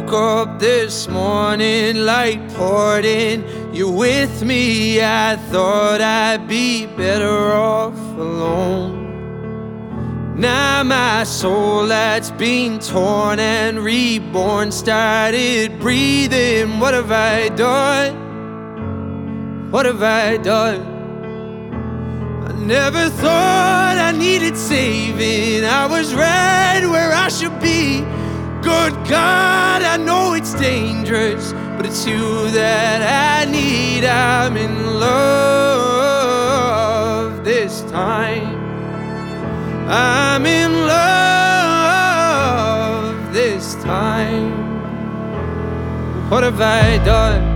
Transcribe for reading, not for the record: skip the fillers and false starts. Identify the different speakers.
Speaker 1: woke up this morning, light poured in. You're with me, I thought I'd be better off alone. Now my soul that's been torn and reborn started breathing. What have I done? What have I done? I never thought I needed saving. I was right where I should be. Good God, I know it's dangerous, but it's you that I need. I'm in love this time. I'm in love this time. What have I done?